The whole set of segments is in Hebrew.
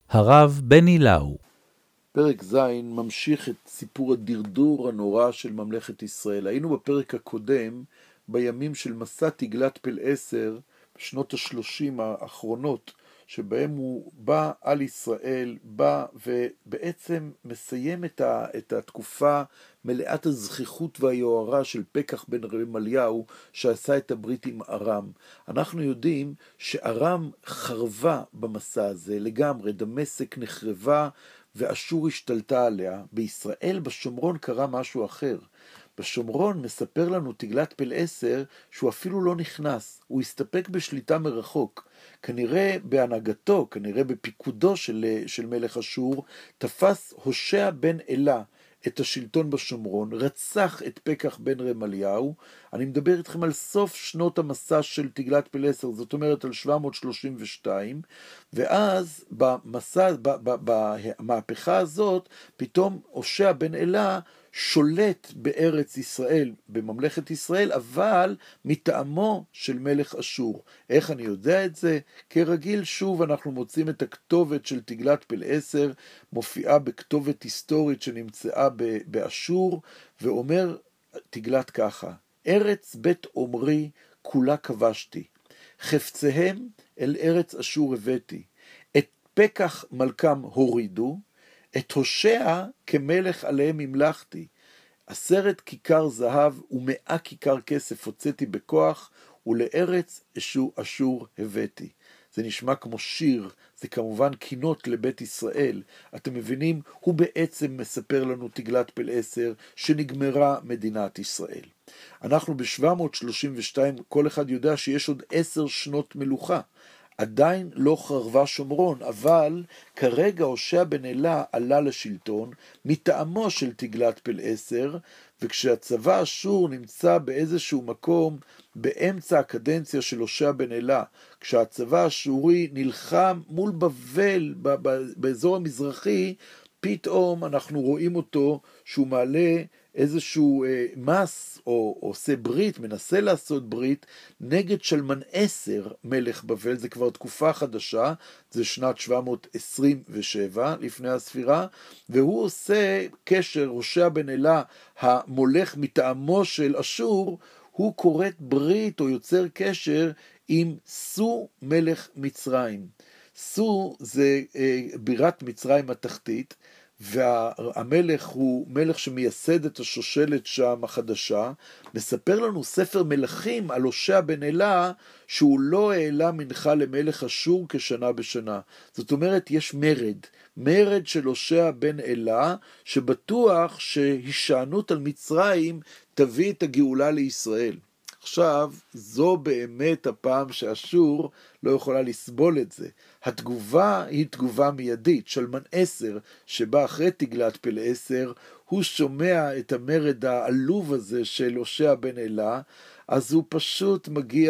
הרב בני לאו. פרק ז' ממשיך את סיפור הדרדור הנורא של ממלכת ישראל. היינו בפרק הקודם, בימים של מסע תגלת פלעשר, בשנות ה-30 האחרונות, שבהם הוא בא על ישראל, בא ובעצם מסיים את התקופה מלאת הזכיחות והיוהרה של פקח בן רמליהו, שעשה את הברית עם ארם. אנחנו יודעים שארם חרבה במסע הזה לגמרי, דמשק נחרבה, ואשור השתלטה עליה. בישראל בשומרון קרה משהו אחר. בשומרון מספר לנו תגלת פלעשר שהוא אפילו לא נכנס, הוא הסתפק בשליטה מרחוק. כנראה בהנהגתו, כנראה בפיקודו של מלך אשור, תפס הושע בן אלה את השלטון בשומרון, רצח את פקח בן רמליהו. אני מדבר איתכם על סוף שנות המסע של תגלת פלעשר, זאת אומרת על 732, ואז במהפכה הזאת, פתאום הושע בן אלה שולט בארץ ישראל, בממלכת ישראל, אבל מטעמו של מלך אשור. איך אני יודע את זה? כרגיל, שוב אנחנו מוצאים את הכתובת של תגלת פלעשר, מופיעה בכתובת היסטורית שנמצאה באשור, ואומר תגלת ככה: ארץ בית עומרי כולה כבשתי, חפציהם אל ארץ אשור הבאתי, את פקח מלכם הורידו, את הושע כמלך עליהם המלכתי, 10 כיכר זהב ו100 כיכר כסף הוצאתי בכוח, ולארץ אשור הבאתי. זה נשמע כמו שיר, זה כמובן קינות לבית ישראל. אתם מבינים, הוא בעצם מספר לנו תגלת פלעשר שנגמרה מדינת ישראל. אנחנו ב-732, כל אחד יודע שיש עוד 10 שנות מלוכה. עדיין לא חרבה שומרון, אבל כרגע הושע בן אלה עלה לשלטון מטעמו של תגלת פלעשר, וכשהצבא אשור נמצא באיזשהו מקום באמצע הקדנציה של הושע בן אלה, כשהצבא האשורי נלחם מול בבל באזור המזרחי, פתאום אנחנו רואים אותו שהוא מעלה איזשהו מס, או עושה ברית, מנסה לעשות ברית, נגד שלמנסר מלך בבל. זה כבר תקופה חדשה, זה שנת 727 לפני הספירה, והוא עושה קשר, הושע בן אלה המולך מטעמו של אשור, הוא כורת ברית או יוצר קשר עם סו מלך מצרים. סו זה בירת מצרים התחתית, והמלך הוא מלך שמייסד את השושלת שם החדשה. מספר לנו ספר מלכים על הושע בן אלה שהוא לא העלה מנחה למלך אשור כשנה בשנה. זאת אומרת, יש מרד של הושע בן אלה, שבטוח שהישענות על מצרים תביא את הגאולה לישראל. עכשיו, זו באמת הפעם שאשור לא יכולה לסבול את זה. התגובה היא תגובה מיידית. שלמנסר שבא אחרי תגלת פלעשר, הוא שומע את המרד העלוב הזה של הושע בן אלה, אז הוא פשוט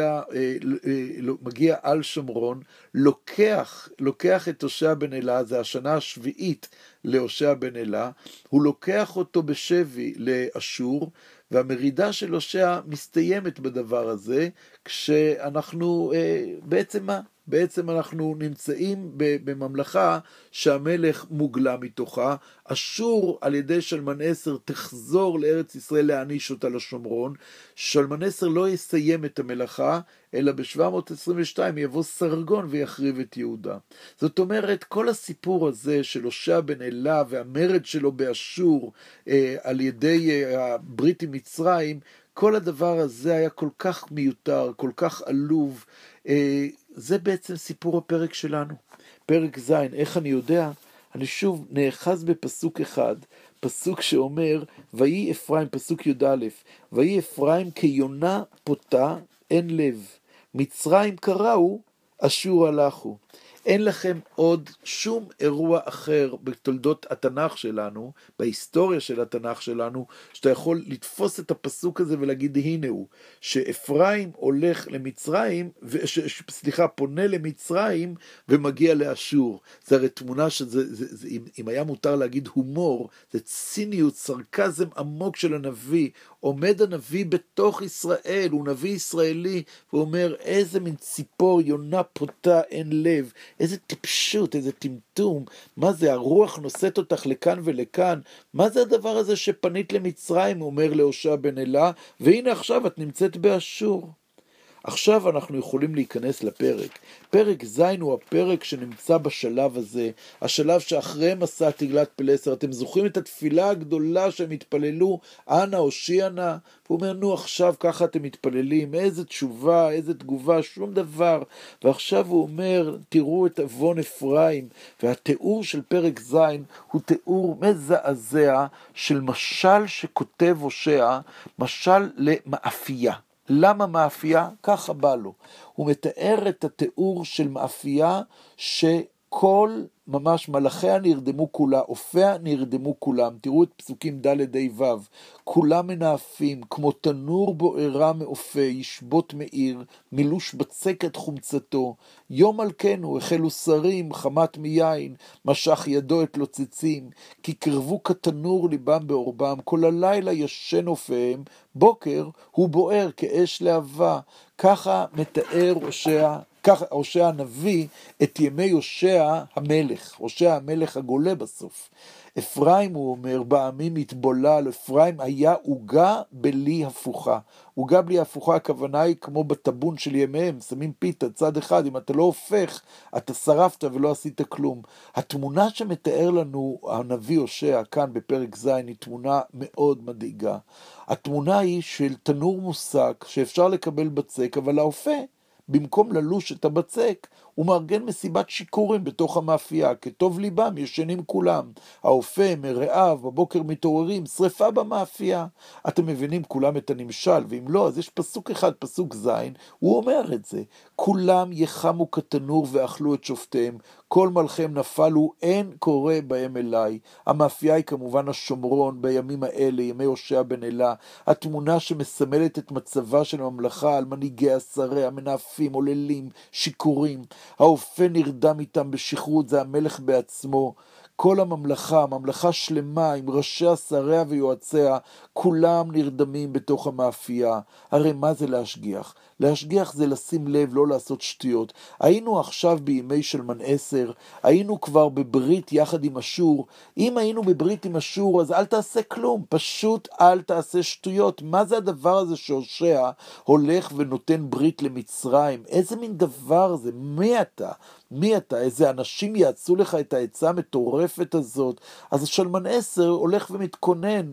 מגיע על שומרון, לוקח את הושע בן אלה, זה השנה השביעית להושע בן אלה, הוא לוקח אותו בשבי לאשור, והמרידה של הושע מסתיימת בדבר הזה, כשאנחנו בעצם אנחנו נמצאים בממלכה שהמלך מוגלה מתוכה. אשור על ידי שלמנסר תחזור לארץ ישראל להעניש אותה לשומרון. שלמנסר לא יסיים את המלאכה, אלא ב-722 יבוא סרגון ויחריב את יהודה. זאת אומרת, כל הסיפור הזה של הושע בן אלה והמרד שלו באשור על ידי הברית עם מצרים, כל הדבר הזה היה כל כך מיותר, כל כך עלוב. זה בעצם סיפור הפרק שלנו. פרק ז', איך אני יודע? אני שוב נאחז בפסוק אחד, פסוק שאומר, ויהי אפרים, פסוק י"א, ויהי אפרים כיונה פותה, אין לב. מצרים קראו, אשור הלכו. אין לכם עוד שום אירוע אחר בתולדות התנ"ך שלנו, בהיסטוריה של התנ"ך שלנו, שאתה יכול לתפוס את הפסוק הזה ולהגיד, הנה הוא, שאפרים הולך למצרים, פונה למצרים ומגיע לאשור. זה הרי תמונה אם היה מותר להגיד הומור, זה ציניות, סרקזם עמוק של הנביא, עומד הנביא בתוך ישראל, הוא נביא ישראלי, והוא אומר, איזה מין ציפור יונה פותה אין לב, איזה טיפשות, איזה טמטום, מה זה, הרוח נושאת אותך לכאן ולכאן, מה זה הדבר הזה שפנית למצרים, הוא אומר להושע בן אלה, והנה עכשיו את נמצאת באשור. עכשיו אנחנו יכולים להיכנס לפרק. פרק ז' הוא הפרק שנמצא בשלב הזה, השלב שאחרי מסע תגלת פלסר. אתם זוכרים את התפילה הגדולה שהם התפללו, אנא הושיע נא? הוא אומר, נו עכשיו ככה אתם מתפללים, איזה תשובה, איזה תגובה, שום דבר. ועכשיו הוא אומר, תראו את אבון אפרים, והתיאור של פרק ז' הוא תיאור מזעזע של משל שכותב הושע, משל למאפייה. למה מאפייה? ככה בא לו. הוא מתאר את התיאור של מאפייה שכל ממש מלאכיה נרדמו כולה, אופיה נרדמו כולם. תראו את פסוקים ד' ה' ו'. כולם מנאפים, כמו תנור בוערה מאופה, ישבות מאיר, מילוש בצק את חומצתו. יום מלכנו, החלו שרים, חמת מיין, משך ידו את לוצצים, כי קרבו כתנור ליבם בעורבם, כל הלילה ישן אופיהם, בוקר הוא בוער כאש להבה. ככה מתאר הושע הנביא את ימי הושע המלך, הושע המלך הגולה בסוף. אפרים, הוא אומר, בעמים התבולל, אפרים היה עוגה בלי הפוכה. עוגה בלי הפוכה, הכוונה היא כמו בטבון של ימיהם, שמים פיתה, צד אחד, אם אתה לא הופך, אתה שרפת ולא עשית כלום. התמונה שמתאר לנו הנביא הושע כאן בפרק ז' היא תמונה מאוד מדאיגה. התמונה היא של תנור מוסק שאפשר לקבל בצק, אבל האופה, במקום ללוש את הבצק, הוא מארגן מסיבת שיקורים בתוך המאפייה, כטוב ליבם ישנים כולם. האופה, מרעב, בבוקר מתעוררים, שריפה במאפייה. אתם מבינים כולם את הנמשל, ואם לא, אז יש פסוק אחד, פסוק ז', הוא אומר את זה. כולם יחמו כתנור ואכלו את שופטיהם, כל מלכם נפלו, אין קורא בהם אליי. המאפייה היא כמובן השומרון בימים האלה, ימי הושע בן אלה, התמונה שמסמלת את מצבה של הממלכה על מנהיגי השרי, המנאפים, עוללים, שיקורים. האופה נרדם איתם בשכרות, זה המלך בעצמו. כל הממלכה, ממלכה שלמה עם ראשי השריה ויועציה, כולם נרדמים בתוך המאפייה. הרי מה זה להשגיח? להשגיח זה לשים לב, לא לעשות שטויות. היינו עכשיו בימי של מנעשר, היינו כבר בברית יחד עם אשור. אם היינו בברית עם אשור, אז אל תעשה כלום, פשוט אל תעשה שטויות. מה זה הדבר הזה שהושע הולך ונותן ברית למצרים? איזה מין דבר זה? מי אתה? מי אתה? איזה אנשים יעצו לך את העצה המטורפת הזאת? אז שלמנעשר הולך ומתכונן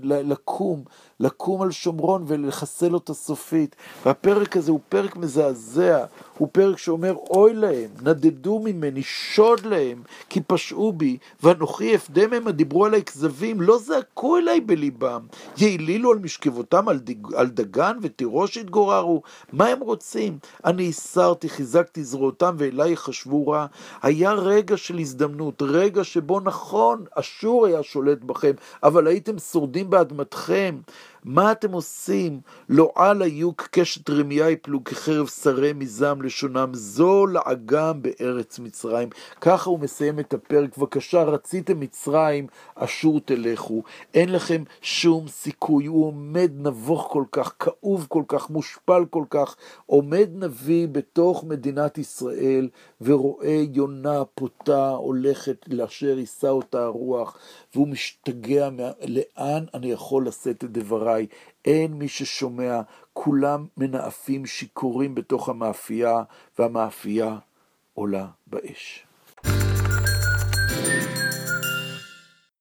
לקום על שומרון ולחסל אותה סופית. והפרק הזה הוא פרק מזעזע, הוא פרק שאומר, אוי להם, נדדו ממני, שוד להם, כי פשעו בי, ואנוכי אפדה מהם, דיברו עליי כזבים, לא זעקו אליי בליבם, יעלילו על משכבותם על דגן ותירוש התגוררו. מה הם רוצים? אני הסרתי, חיזקתי זרועותם, ואליי יחשבו רע. היה רגע של הזדמנות, רגע שבו נכון, אשור היה שולט בכם, אבל הייתם שורדים באדמתכם. מה אתם עושים? לא על היו כקשת רמיה יפלו כחרב שרי מזעם לשונם, זו לעגם בארץ מצרים. ככה הוא מסיים את הפרק. בבקשה, רציתם מצרים, אשור תלכו. אין לכם שום סיכוי. הוא עומד נבוך כל כך, כאוב כל כך, מושפל כל כך. עומד נביא בתוך מדינת ישראל ורואה יונה פותה הולכת לאשר יישא אותה הרוח, והוא משתגע לאן אני יכול לשאת את דבריי. אין מי ששומע, כולם מנאפים שיכורים בתוך המאפייה, והמאפייה עולה באש.